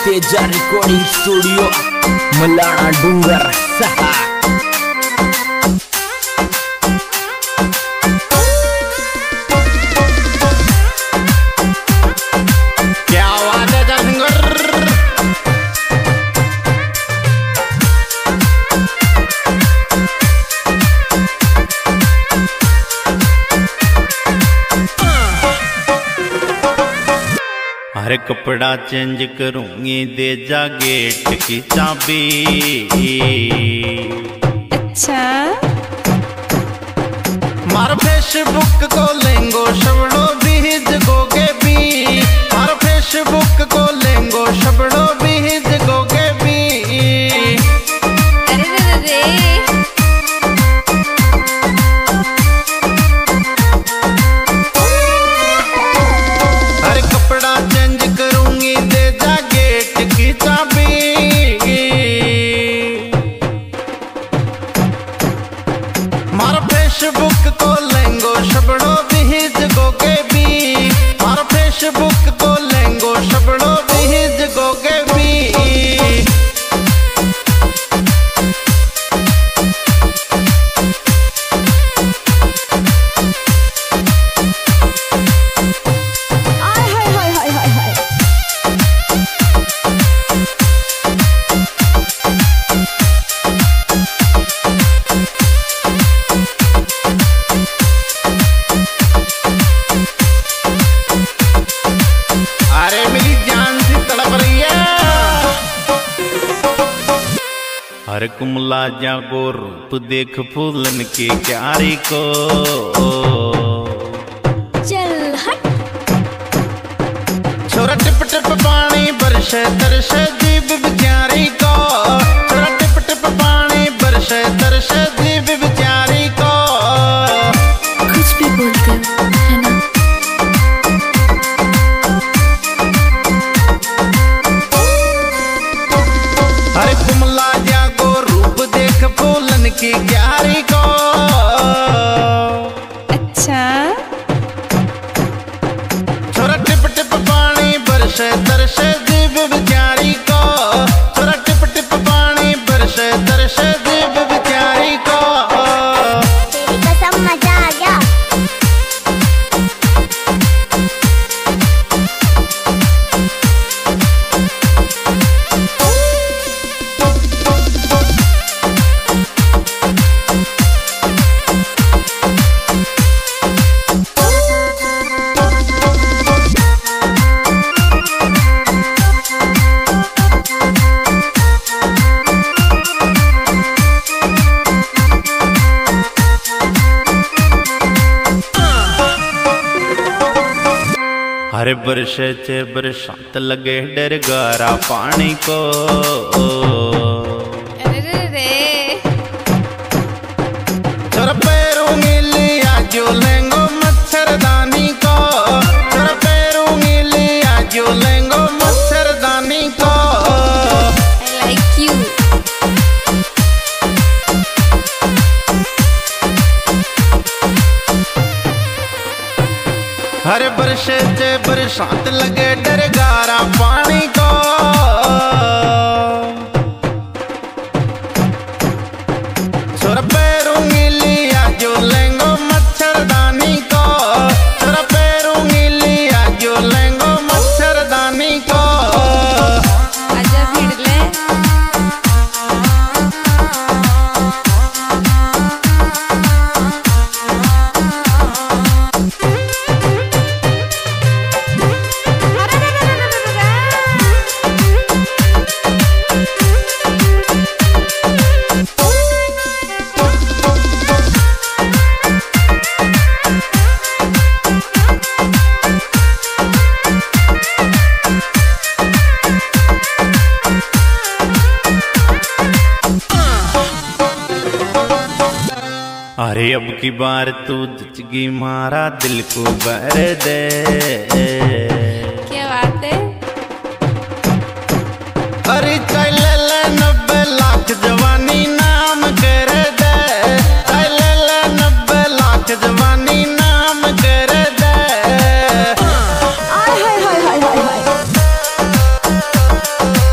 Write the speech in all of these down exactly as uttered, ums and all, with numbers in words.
Teja recording studio Malana Dungar सहा। हर कपड़ा चेंज करूंगी दे जा गेट की चाबी। अच्छा मार फेसबुक को लेंगो शबड़ो बीज गोगे भी। मार फेसबुक को लेंगो शबड़ो बीज गोगे भी। अरे रे रे हर कपड़ा चेंज करूंगी दे जा गेट की चाबी। मार फेसबुक को लेंगो शबड़ो बीज गोगे भी। मार फेसबुक को लेंगो शबड़ो बीज गोगे भी। हाय हाय हाय हाय हाय हाय। अरे मेरी जान सी तड़प रही है। हर कुमला जागो रूप देख फूलन की क्यारी को। चल हट। छोरा टिप टिप पानी बरसे तरसे दीप बिचारी को। छोरा टिप टिप पानी बरसे तरसे दीप बिचारी को। कुछ भी बोलते हो है ना। हर कुमला जागो रूप देख फूलन की क्यारी को। अच्छा छोरा टिप टिप पानी बरसे तरसे दीप बिचारी को। छोरा टिप टिप पानी बरसे तरसे दीप बिचारी को। तेरी कसम मजा आ गया। हरे बरसे चे बरसात लगे डर गारा पानी को। अरे रे रे छोरा पैरूंगी लिया जो लेंगो मच्छरदानी को। छोरा पैरूंगी लिया जो लेंगो मच्छरदानी को। I like you. हरे बरसे चे बरसात लगे डर गारा पानी को। छोरा पैरूंगी लिया जो लेंगो मच्छरदानी को। छोरा पैरूंगी लिया जो लेंगो मच्छरदानी को। आजा भिड़ ले। अरे अब की बार तू जचगी मारा दिल को भर दे। क्या बात है। अरे चल ले नब्बे लाख जवानी नाम कर दे। चल ले नब्बे लाख जवानी नाम कर दे। हाय हाय हाय हाय हाय हाय।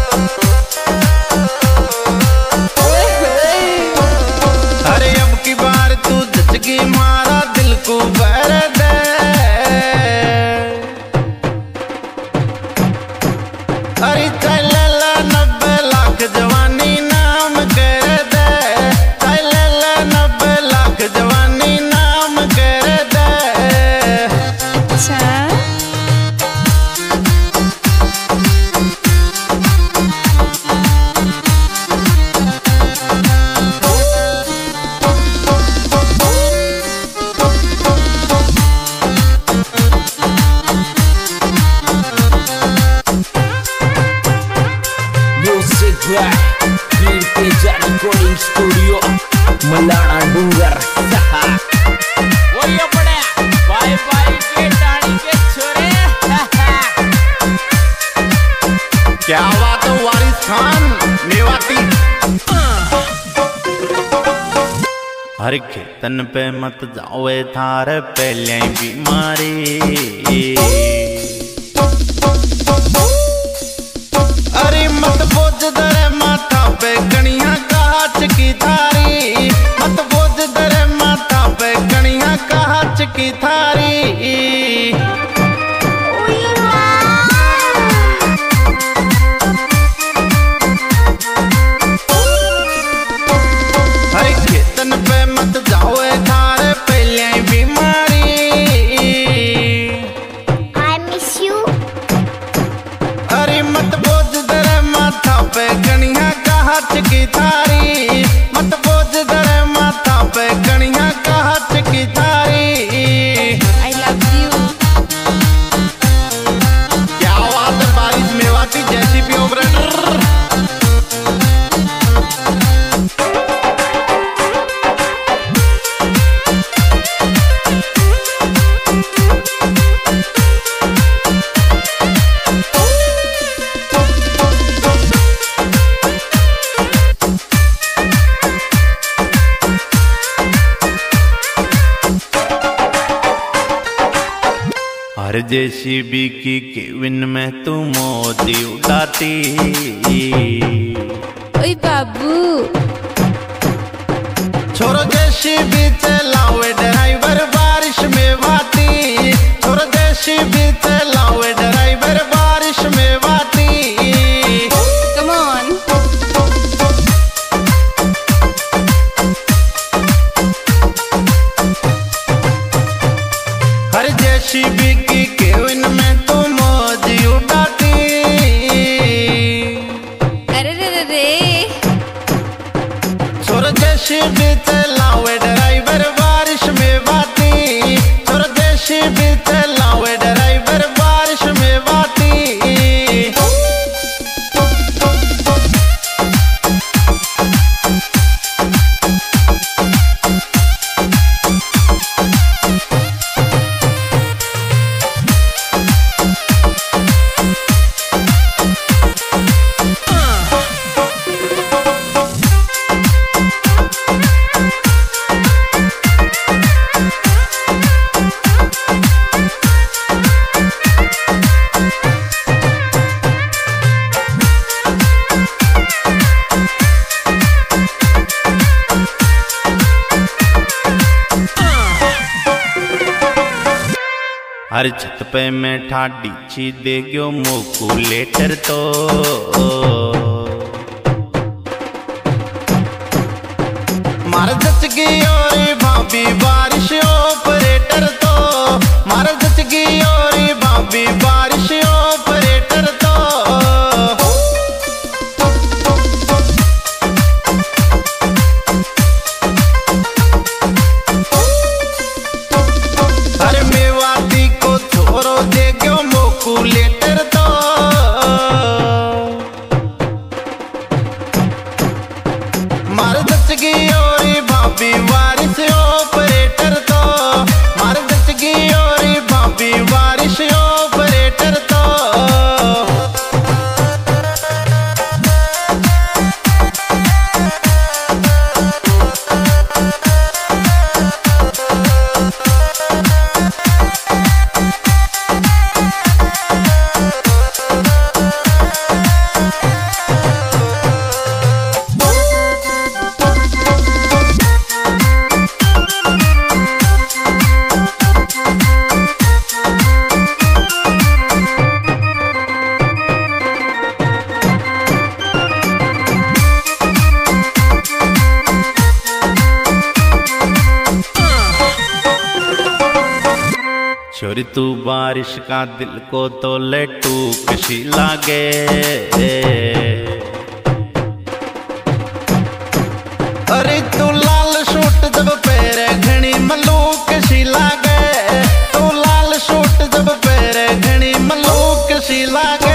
डूंगर सहा। वो ये पड़े बाय बाय के टाणी के छोरे। क्या बात है वारिस खान मेवाती। हर खेतन पे मत जाओ थार पहले बीमारी। अरे मत बोझ दरे माथा पे कणिया कांच की थारी। मत बोझ दरे माथा पे कणिया कांच की थारी। की थारी मत बोझ दरे माथा पे कणिया कांच की थारी। I love you. क्या बात है बारिश मेवाती जैसी भी ऑपरेटर। हर जेसीबी की केविन में तू मोदी उड़ाती। ओए बाबू छोरो जेसीबी चलावे ड्राइवर बारिश में वाती। छोरो जेसीबी चलावे ड्राइवर बारिश में वाती। Come on. हर जेसीबी केविन में तू मौज उड़ाती। अरे रे रे रे छोर जेसीबी चलावे ड्राइवर बारिश में वाती। छोर जेसीबी चलावे ड्राइवर बारिश में वाती। हर छत पे मैं ठाडी ची दे गयो मोकुलेटर तो। मार जच गई और भाभी बारिश ऑपरेटर तो। मार जच गई और भाभी बारिश ऑपरेटर तो। अरे मेवाती को छोरो दे गयो मोकुलेटर तो। मार दच गई और भाभी वारिस ऑपरेटर तो। मार दच गई और भाभी वारिस ऑपरेटर तो। छोरी तू बारिश का दिल को तो लटू कशी लागे। अरे तू लाल सूट जब पैरे घनी मलूक सी लागे। तू लाल सूट जब पैरे घनी मलूक सी लागे।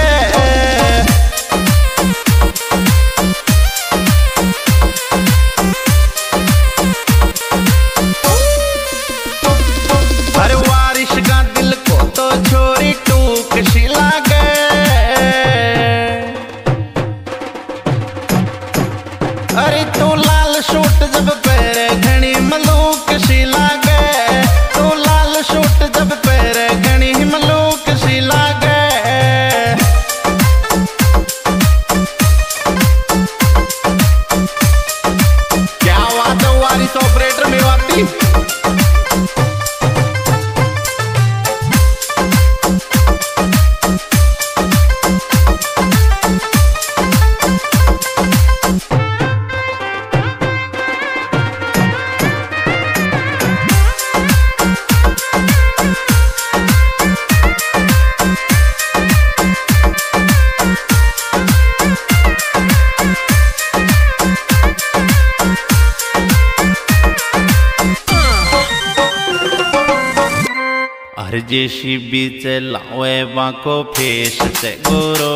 ऑपरेटर मेवाती। हर जेसीबी चलावे बाको फेस से गोरो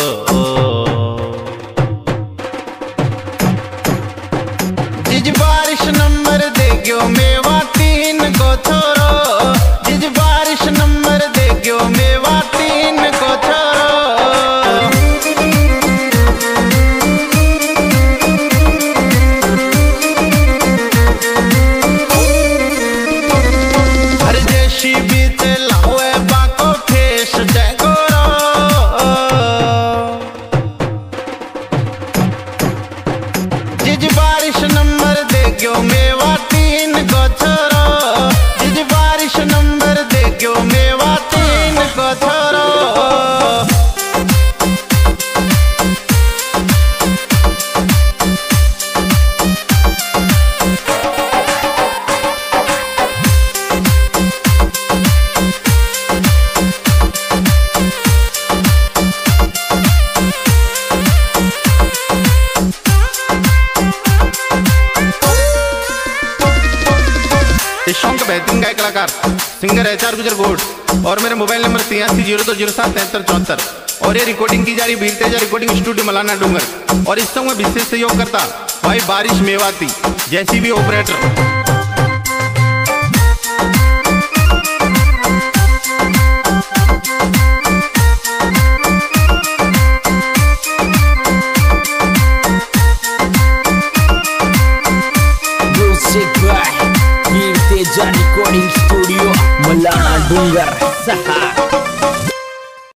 जिज बारिश नंबर दे गयो मेवा तीन को छोरो जिज बारिश नंबर दे गयो मेवा तीन को छोरो हर जेसीबी जिज बारिश नंबर दे गयो मेवा तीन को छोरो जिज बारिश नंबर दे गयो मेवा तीन को छोरो इस सॉन्ग का बेहतरीन गायक कलाकार सिंगर एच आर गुजर गोड और मेरे मोबाइल नंबर तिरासी जीरो दो जीरो सात तिहत्तर चौहत्तर और ये रिकॉर्डिंग की जा रही वीर तेजा रिकॉर्डिंग स्टूडियो मलाना डूंगर और इस सॉन्ग में विशेष सहयोग करता भाई बारिश मेवाती जैसी भी operator. Veer Teja recording studio Malana डूंगर।